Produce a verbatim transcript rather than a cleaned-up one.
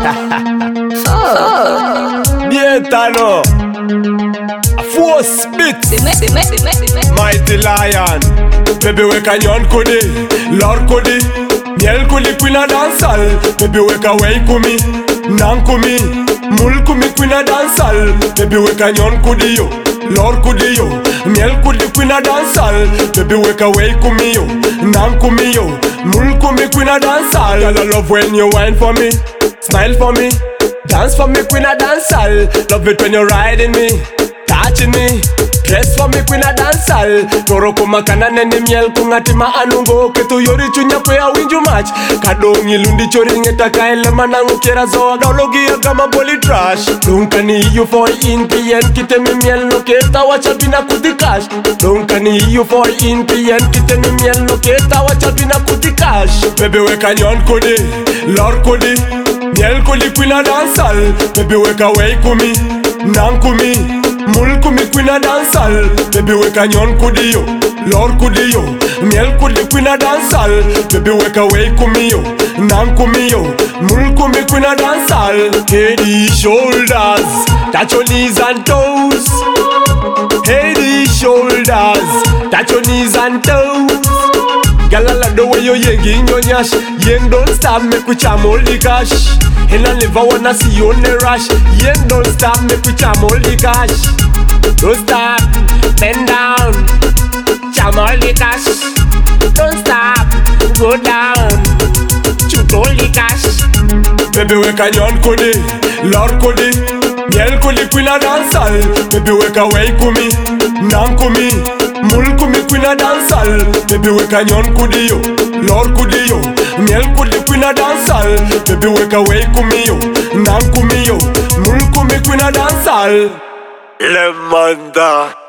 Bientano a force bit Mighty Lion Baby weka nyon kodi Lord kodi Miel kodi kwina dansal Baby weka wey kumi Nang kumi Mul kumi kwina dansal Baby weka nyon kodi yo Lord kodi yo Miel kodi kwina dansal Baby weka wey kumi yo Nang kumi yo Mul kumi kwina dansal Girl I love when you whine for me Smile for me Dance for me queen a dancehall. Love it when you're riding me, touching me. Dress for me queen a dancehall. Toro kuma kana nene miel kungatima anungo ketu yori chunya kwe a winju match. Kadongi lundi chori ngeta kaile manangu kera zoa gaulogi ya gama boli trash. Dunkani you for in P N kite mi miel no keta wacha bina kuti cash. Dunkani you for in P N kite mi miel no keta wacha bina kuti cash. Baby weka nyon kodi, Lord kodi. Miel kodi queen a dancehall. Baby weka wey kumi, nang kumi, mul kumi queen a dancehall. Baby weka nyon kodi yo, Lord kodi yo. Miel kodi queen a dancehall. Baby weka wey kumi yo, nang kumi yo, mul kumi queen a dancehall. Hey the shoulders, touch your knees and toes. Hey the shoulders, touch your knees and toes. Girl, I love the way you yengi in your nyash. Yen don't stop, make we charm all the cash. And I never wanna see you on the rush. Yen don't stop, make we charm all the cash. Don't stop, bend down, charm all the cash. Don't stop, go down, shoot all the cash. Baby weka nyon kodi, Lord kodi. Miel kodi queen a dancehall. Baby weka wey kumi, nang kumi, mul kumi queen a dancehall. Baby weka nyon kodi yo, Lord kodi yo. Miel kodi queen a dancehall. Baby weka wey kumi yo, nang kumi yo, mul kumi queen a dancehall. Le manda